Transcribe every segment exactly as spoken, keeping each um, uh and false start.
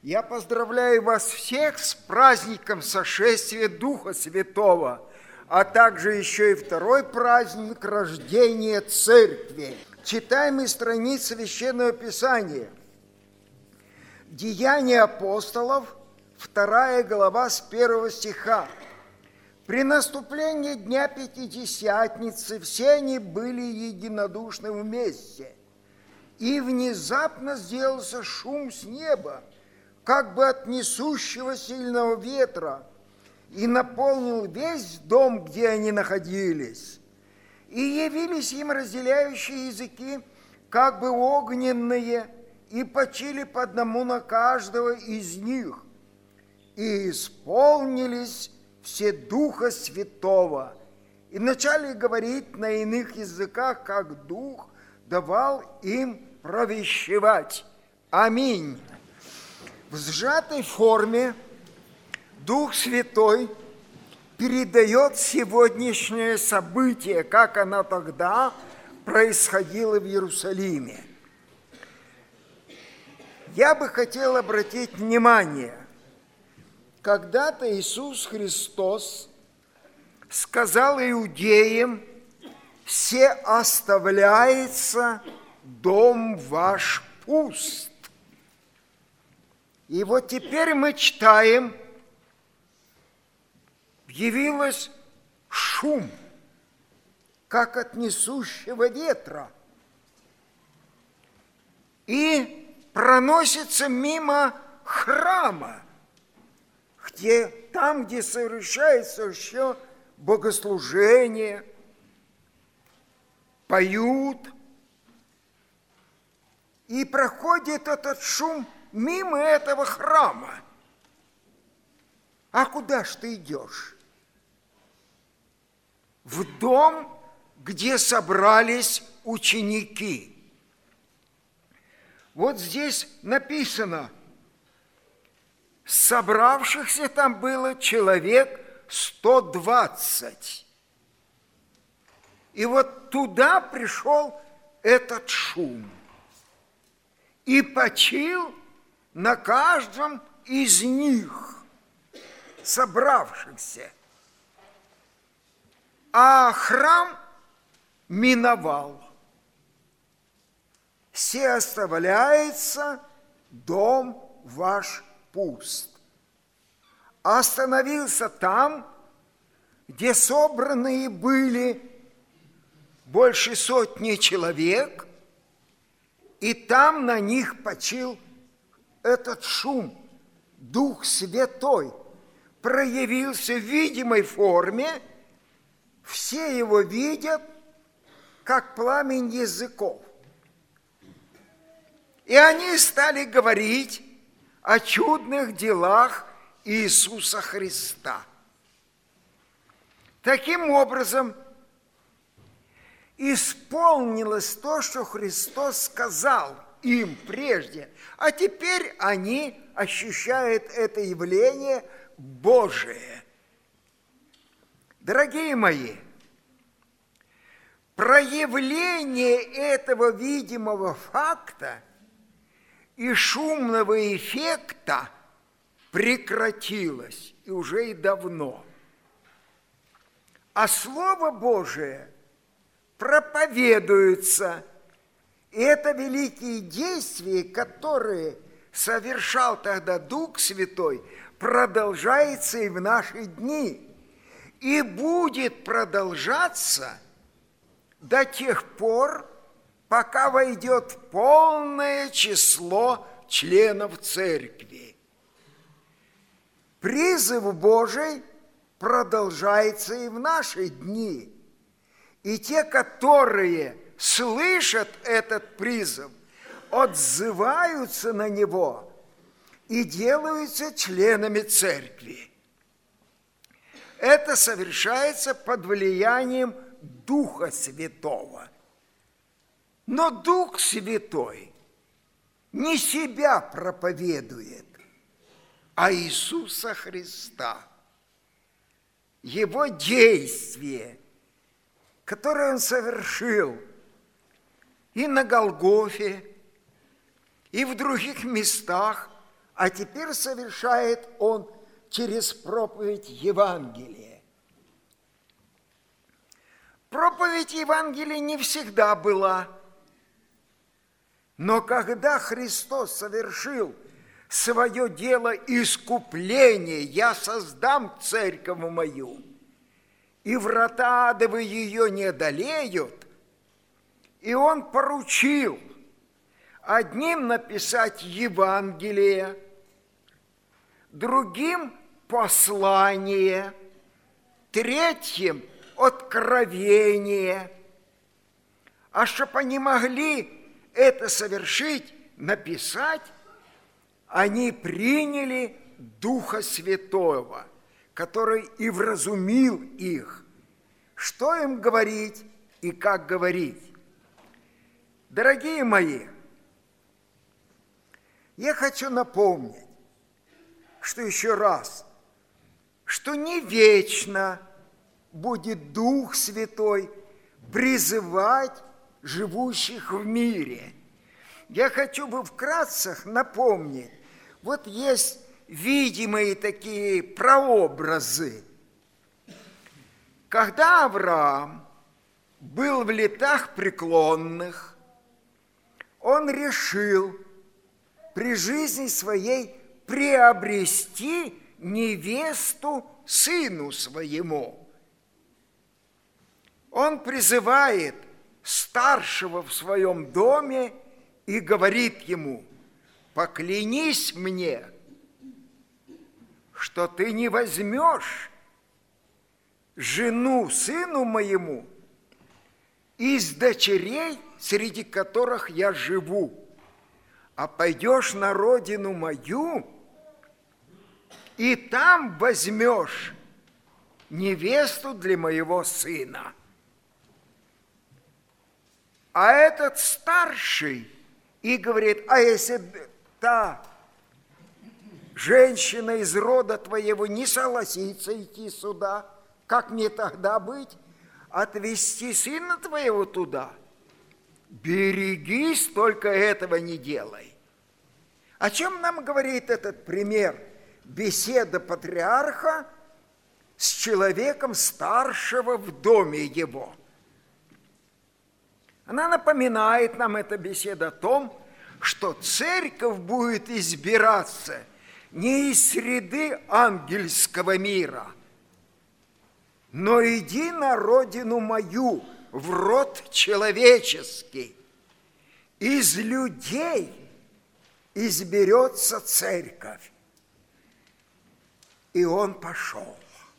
Я поздравляю вас всех с праздником сошествия Духа Святого, а также еще и второй праздник рождения Церкви. Читаем из страниц Священного Писания. Деяния апостолов, вторая глава с первого стиха. При наступлении Дня Пятидесятницы все они были единодушны вместе. И внезапно сделался шум с неба, как бы от несущего сильного ветра, и наполнил весь дом, где они находились. И явились им разделяющие языки, как бы огненные, и почили по одному на каждого из них. И исполнились все Духа Святого, и начали говорить на иных языках, как Дух давал им провещевать. Аминь. В сжатой форме Дух Святой передает сегодняшнее событие, как оно тогда происходило в Иерусалиме. Я бы хотел обратить внимание, когда-то Иисус Христос сказал иудеям: «Все оставляется дом ваш пуст». И вот теперь мы читаем: явилось шум, как от несущего ветра, и проносится мимо храма, где, там, где совершается еще богослужение, поют, и проходит этот шум мимо этого храма. А куда ж ты идешь? В дом, где собрались ученики. Вот здесь написано: собравшихся там было человек сто двадцать. И вот туда пришел этот шум и почил на каждом из них, собравшихся. А храм миновал. Все оставляется дом ваш пуст. Остановился там, где собранные были больше сотни человек, и там на них почил этот шум. Дух Святой проявился в видимой форме, все его видят, как пламень языков. И они стали говорить о чудных делах Иисуса Христа. Таким образом, исполнилось то, что Христос сказал им прежде, а теперь они ощущают это явление Божие. Дорогие мои, проявление этого видимого факта и шумного эффекта прекратилось, и уже и давно. А Слово Божие проповедуется. И это великие действия, которые совершал тогда Дух Святой, продолжается и в наши дни. И будет продолжаться до тех пор, пока войдет полное число членов Церкви. Призыв Божий продолжается и в наши дни. И те, которые слышат этот призыв, отзываются на него и делаются членами Церкви. Это совершается под влиянием Духа Святого. Но Дух Святой не себя проповедует, а Иисуса Христа. Его действие, которое Он совершил и на Голгофе, и в других местах, а теперь совершает он через проповедь Евангелия. Проповедь Евангелия не всегда была, но когда Христос совершил свое дело искупления, я создам церковь мою, и врата адовы ее не одолеют, и он поручил одним написать Евангелие, другим послание, третьим откровение. А чтобы они могли это совершить, написать, они приняли Духа Святого, который и вразумил их, что им говорить и как говорить. Дорогие мои, я хочу напомнить, что еще раз, что не вечно будет Дух Святой призывать живущих в мире. Я хочу бы вкратце напомнить, вот есть видимые такие прообразы. Когда Авраам был в летах преклонных, он решил при жизни своей приобрести невесту сыну своему. Он призывает старшего в своем доме и говорит ему: поклянись мне, что ты не возьмешь жену сыну моему из дочерей, среди которых я живу, а пойдешь на родину мою, и там возьмешь невесту для моего сына. А этот старший и говорит: а если та женщина из рода твоего не согласится идти сюда, как мне тогда быть? Отвести сына твоего туда? Берегись, только этого не делай. О чем нам говорит этот пример? Беседа патриарха с человеком старшего в доме его. Она напоминает нам, эта беседа, о том, что церковь будет избираться не из среды ангельского мира, но иди на родину мою, в род человеческий. Из людей изберется церковь. И он пошел.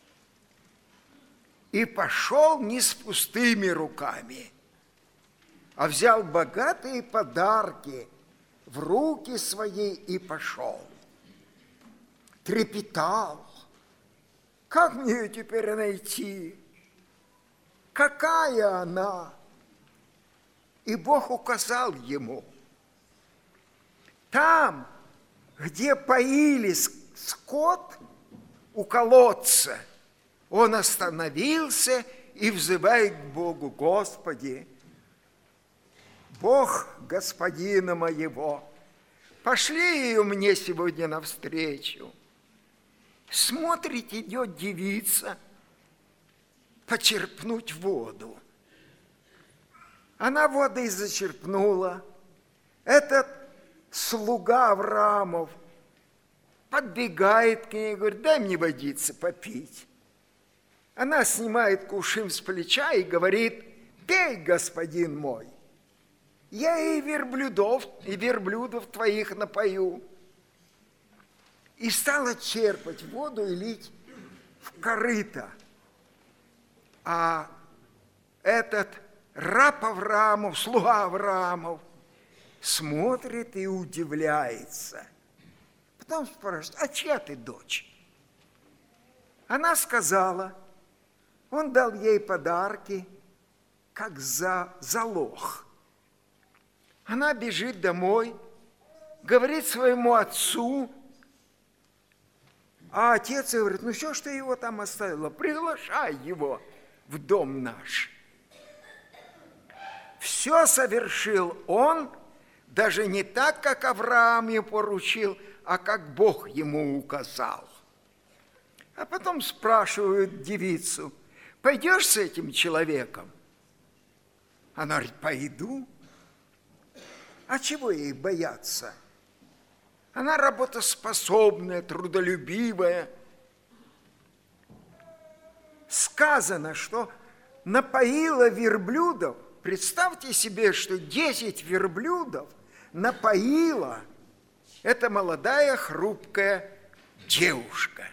И пошел не с пустыми руками, а взял богатые подарки в руки свои и пошел. Трепетал. Как мне ее теперь найти? Какая она? И Бог указал ему. Там, где поили скот у колодца, он остановился и взывает к Богу: Господи, Бог господина моего, пошли ее мне сегодня навстречу. Смотрит, идет девица почерпнуть воду. Она водой зачерпнула. Этот слуга Авраамов подбегает к ней и говорит: дай мне водицы попить. Она снимает кувшин с плеча и говорит: пей, господин мой. Я и верблюдов, и верблюдов твоих напою. И стала черпать воду и лить в корыто. А этот раб Авраамов, слуга Авраамов, смотрит и удивляется. Потом спрашивает: а чья ты дочь? Она сказала, он дал ей подарки, как за залог. Она бежит домой, говорит своему отцу, а отец говорит: ну что ж ты его там оставила? Приглашай его в дом наш. Все совершил он, даже не так, как Авраам ему поручил, а как Бог ему указал. А потом спрашивают девицу: пойдешь с этим человеком? Она говорит: пойду. А чего ей бояться? Она работоспособная, трудолюбивая. Сказано, что напоила верблюдов. Представьте себе, что десять верблюдов напоила эта молодая хрупкая девушка.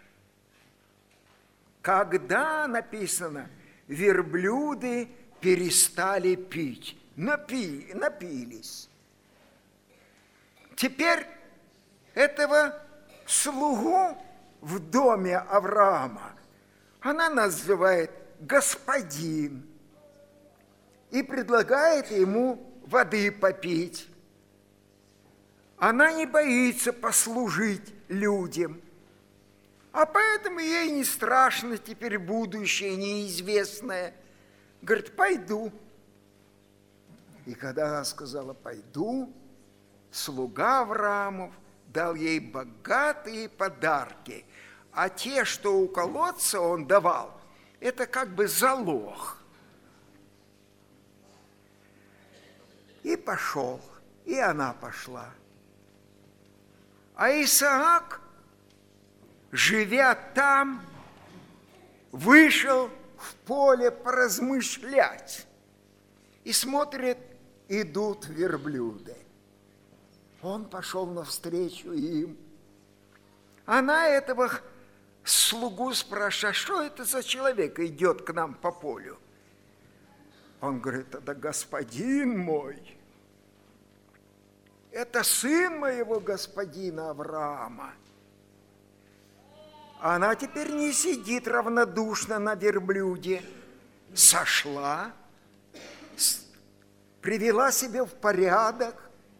Когда, написано, верблюды перестали пить, напи, напились. Теперь этого слугу в доме Авраама она называет господин и предлагает ему воды попить. Она не боится послужить людям, а поэтому ей не страшно теперь будущее неизвестное. Говорит: пойду. И когда она сказала «пойду», слуга Авраамов дал ей богатые подарки, а те, что у колодца он давал, это как бы залог. И пошел, и она пошла. А Исаак, живя там, вышел в поле поразмышлять и смотрит, идут верблюды. Он пошел навстречу им. Она этого слугу спрашивает: что это за человек идет к нам по полю? Он говорит: это господин мой, это сын моего господина Авраама. Она теперь не сидит равнодушно на верблюде, сошла, привела себя в порядок.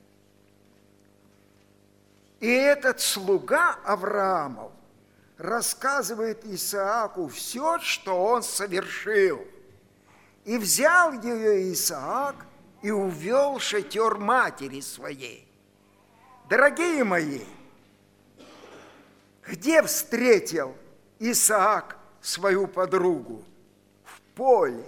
И этот слуга Авраамов рассказывает Исааку все, что он совершил. И взял ее Исаак и увел в шатер матери своей. Дорогие мои, где встретил Исаак свою подругу? В поле.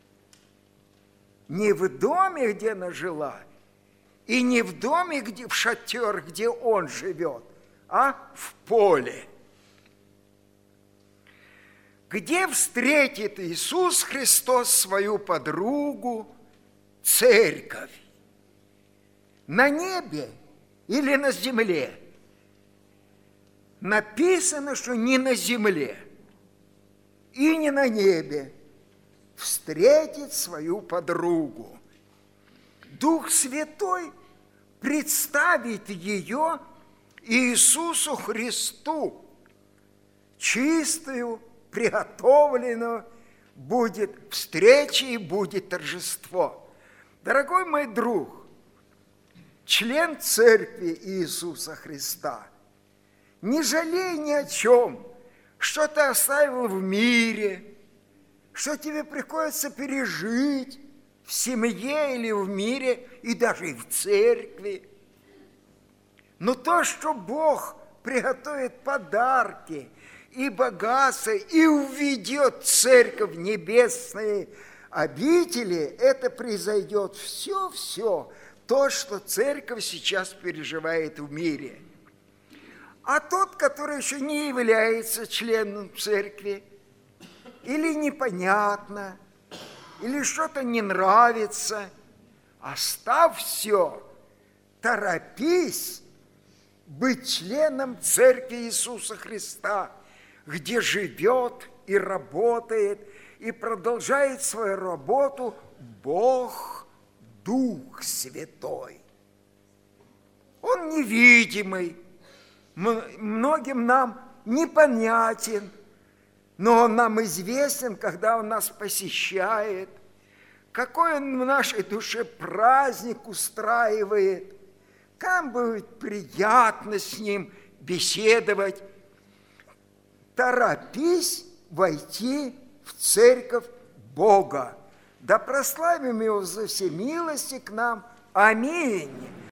Не в доме, где она жила, и не в доме, где, в шатер, где он живет, а в поле. Где встретит Иисус Христос свою подругу, церковь? На небе или на земле? Написано, что не на земле и не на небе встретит свою подругу. Дух Святой представит ее Иисусу Христу, чистую, приготовленную, будет встреча и будет торжество. Дорогой мой друг, член Церкви Иисуса Христа, не жалей ни о чем, что ты оставил в мире, что тебе приходится пережить в семье или в мире, и даже и в церкви. Но то, что Бог приготовит подарки и богатства, и уведет церковь в небесные обители, это произойдет все-все, то, что церковь сейчас переживает в мире. А тот, который еще не является членом церкви, или непонятно, или что-то не нравится, оставь все, торопись быть членом Церкви Иисуса Христа, где живет и работает, и продолжает свою работу Бог, Дух Святой. Он невидимый, многим нам непонятен, но Он нам известен, когда Он нас посещает, какой Он в нашей душе праздник устраивает, как будет приятно с Ним беседовать. Торопись войти в церковь Бога. Да прославим Его за все милости к нам. Аминь.